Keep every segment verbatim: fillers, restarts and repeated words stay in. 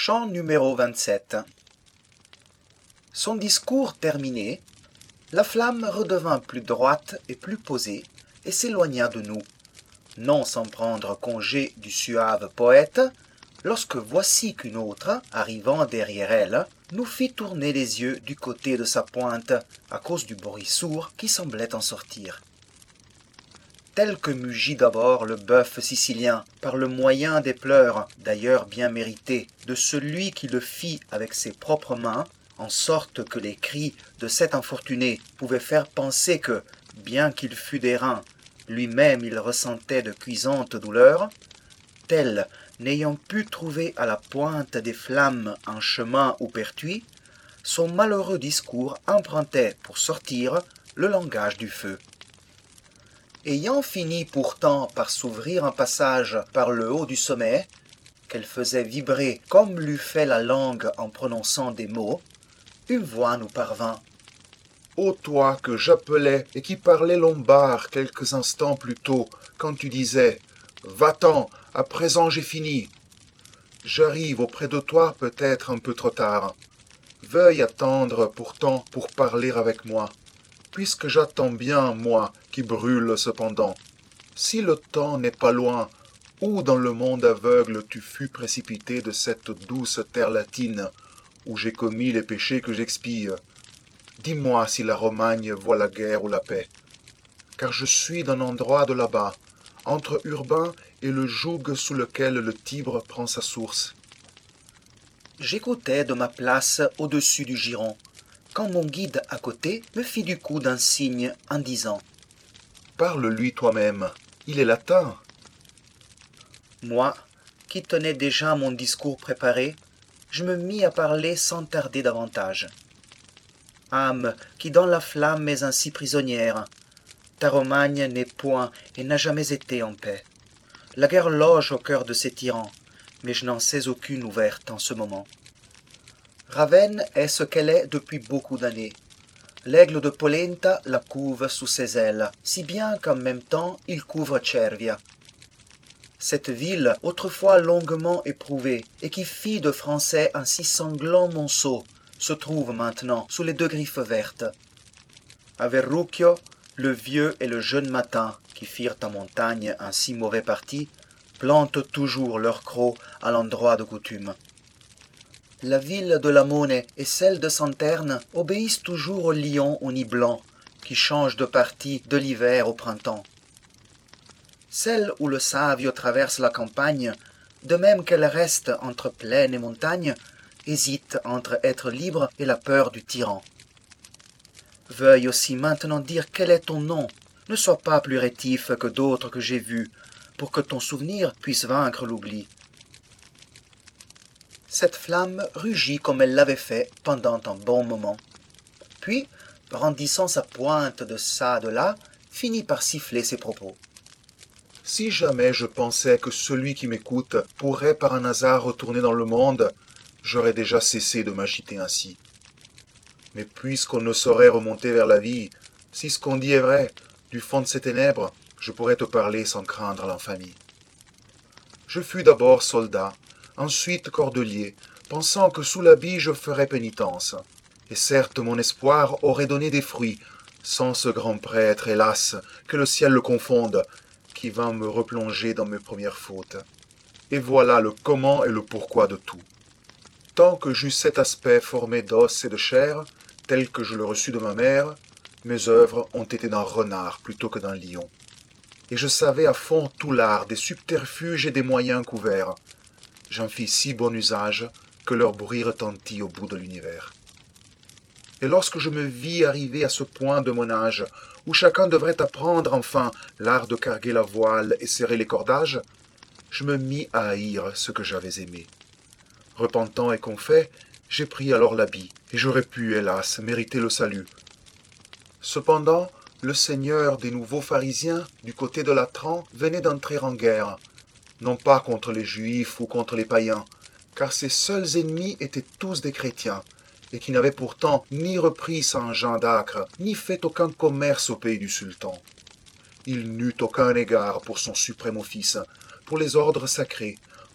Chant numéro vingt-sept. Son discours terminé, la flamme redevint plus droite et plus posée, et s'éloigna de nous, non sans prendre congé du suave poète, lorsque voici qu'une autre, arrivant derrière elle, nous fit tourner les yeux du côté de sa pointe, à cause du bruit sourd qui semblait en sortir. Tel que mugit d'abord le bœuf sicilien, par le moyen des pleurs, d'ailleurs bien mérités, de celui qui le fit avec ses propres mains, en sorte que les cris de cet infortuné pouvaient faire penser que, bien qu'il fût d'airain, lui-même il ressentait de cuisantes douleurs, tel, n'ayant pu trouver à la pointe des flammes un chemin ou pertuis, son malheureux discours empruntait pour sortir le langage du feu. Ayant fini pourtant par s'ouvrir un passage par le haut du sommet, qu'elle faisait vibrer comme l'eût fait la langue en prononçant des mots, une voix nous parvint. « Ô toi que j'appelais et qui parlais lombard quelques instants plus tôt, quand tu disais « Va-t'en, à présent j'ai fini !» J'arrive auprès de toi peut-être un peu trop tard. Veuille attendre pourtant pour parler avec moi, puisque j'attends bien, moi, qui brûle cependant. Si le temps n'est pas loin, où dans le monde aveugle tu fus précipité de cette douce terre latine, où j'ai commis les péchés que j'expie, dis-moi si la Romagne voit la guerre ou la paix. Car je suis d'un endroit de là-bas, entre Urbain et le joug sous lequel le Tibre prend sa source. J'écoutais de ma place au-dessus du giron, quand mon guide à côté me fit du coup d'un signe en disant « Parle-lui toi-même, il est latin. » Moi, qui tenais déjà mon discours préparé, je me mis à parler sans tarder davantage. « Âme qui dans la flamme es ainsi prisonnière, ta Romagne n'est point et n'a jamais été en paix. La guerre loge au cœur de ses tyrans, mais je n'en sais aucune ouverte en ce moment. Ravenne est ce qu'elle est depuis beaucoup d'années. L'aigle de Polenta la couve sous ses ailes, si bien qu'en même temps il couvre Cervia. Cette ville, autrefois longuement éprouvée, et qui fit de Français un si sanglant monceau, se trouve maintenant sous les deux griffes vertes. À Verrucchio, le vieux et le jeune matin, qui firent en montagne un si mauvais parti, plantent toujours leurs crocs à l'endroit de coutume. La ville de Lamone et celle de Santerne obéissent toujours au lion au nid blanc, qui change de parti de l'hiver au printemps. Celle où le Savio traverse la campagne, de même qu'elle reste entre plaine et montagne, hésite entre être libre et la peur du tyran. Veuille aussi maintenant dire quel est ton nom, ne sois pas plus rétif que d'autres que j'ai vus, pour que ton souvenir puisse vaincre l'oubli. Cette flamme rugit comme elle l'avait fait pendant un bon moment. Puis, brandissant sa pointe de çà de là, finit par siffler ses propos. Si jamais je pensais que celui qui m'écoute pourrait par un hasard retourner dans le monde, j'aurais déjà cessé de m'agiter ainsi. Mais puisqu'on ne saurait remonter vers la vie, si ce qu'on dit est vrai, du fond de ces ténèbres, je pourrais te parler sans craindre l'infamie. Je fus d'abord soldat, ensuite cordelier, pensant que sous l'habit je ferais pénitence. Et certes mon espoir aurait donné des fruits, sans ce grand prêtre, hélas, que le ciel le confonde, qui vint me replonger dans mes premières fautes. Et voilà le comment et le pourquoi de tout. Tant que j'eus cet aspect formé d'os et de chair, tel que je le reçus de ma mère, mes œuvres ont été d'un renard plutôt que d'un lion. Et je savais à fond tout l'art des subterfuges et des moyens couverts. J'en fis si bon usage que leur bruit retentit au bout de l'univers. Et lorsque je me vis arriver à ce point de mon âge, où chacun devrait apprendre enfin l'art de carguer la voile et serrer les cordages, je me mis à haïr ce que j'avais aimé. Repentant et confait, j'ai pris alors l'habit, et j'aurais pu, hélas, mériter le salut. Cependant, le seigneur des nouveaux pharisiens, du côté de Latran, venait d'entrer en guerre, non pas contre les Juifs ou contre les païens, car ses seuls ennemis étaient tous des chrétiens, et qui n'avaient pourtant ni repris Saint-Jean d'Acre, ni fait aucun commerce au pays du sultan. Il n'eut aucun égard pour son suprême office, pour les ordres sacrés,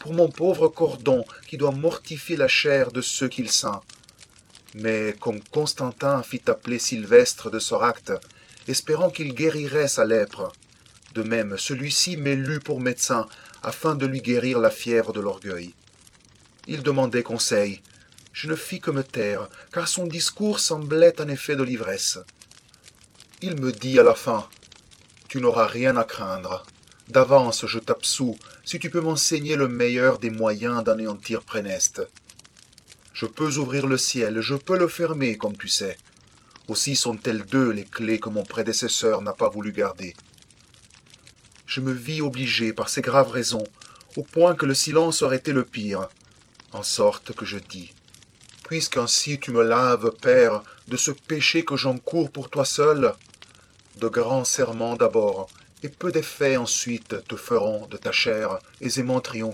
pour mon pauvre cordon qui doit mortifier la chair de ceux qu'il sent. Mais comme Constantin fit appeler Sylvestre de Soracte, espérant qu'il guérirait sa lèpre, de même celui-ci m'élut pour médecin afin de lui guérir la fièvre de l'orgueil. Il demandait conseil. Je ne fis que me taire, car son discours semblait un effet de l'ivresse. Il me dit à la fin, « Tu n'auras rien à craindre. D'avance, je t'absous, si tu peux m'enseigner le meilleur des moyens d'anéantir Préneste. Je peux ouvrir le ciel, je peux le fermer, comme tu sais. Aussi sont-elles deux les clés que mon prédécesseur n'a pas voulu garder. » Je me vis obligé par ces graves raisons, au point que le silence aurait été le pire, en sorte que je dis, « Puisqu'ainsi tu me laves, Père, de ce péché que j'encours pour toi seul, de grands serments d'abord, et peu d'effets ensuite te feront de ta chair aisément triompher. »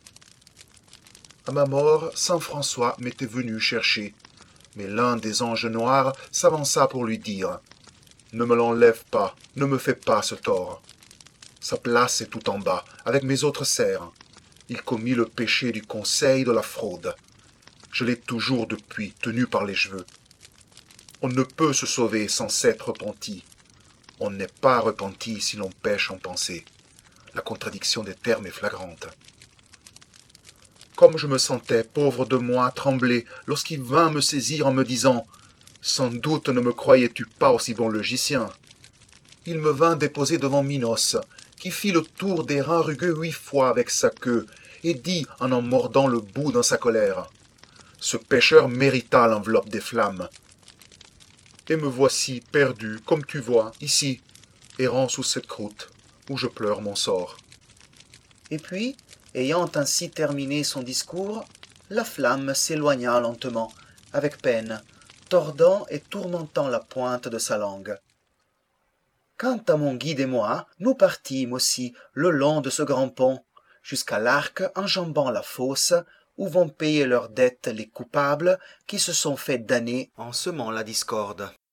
À ma mort, saint François m'était venu chercher, mais l'un des anges noirs s'avança pour lui dire, « Ne me l'enlève pas, ne me fais pas ce tort. Sa place est tout en bas, avec mes autres serfs. Il commit le péché du conseil de la fraude. Je l'ai toujours depuis tenu par les cheveux. On ne peut se sauver sans s'être repenti. On n'est pas repenti si l'on pêche en pensée. La contradiction des termes est flagrante. » Comme je me sentais, pauvre de moi, trembler lorsqu'il vint me saisir en me disant « Sans doute ne me croyais-tu pas aussi bon logicien ?» Il me vint déposer devant Minos, qui fit le tour des reins rugueux huit fois avec sa queue, et dit en en mordant le bout dans sa colère « Ce pécheur mérita l'enveloppe des flammes. » Et me voici perdu, comme tu vois, ici, errant sous cette croûte, où je pleure mon sort. Et puis, ayant ainsi terminé son discours, la flamme s'éloigna lentement, avec peine, tordant et tourmentant la pointe de sa langue. Quant à mon guide et moi, nous partîmes aussi le long de ce grand pont, jusqu'à l'arc enjambant la fosse, où vont payer leurs dettes les coupables qui se sont fait damner en semant la discorde.